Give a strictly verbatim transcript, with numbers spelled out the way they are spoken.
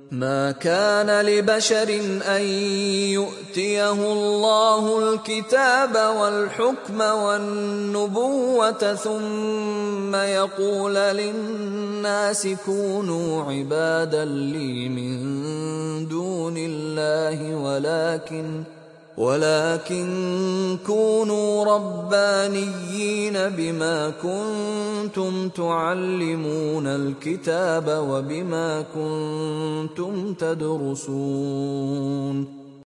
ما كان لبشر أن يؤتيه الله الكتاب والحكم والنبوة ثم يقول للناس كونوا عبادا لي من دون الله ولكن ولكن كونوا ربانيين بما كنتم تعلمون الكتاب وبما كنتم تدرسون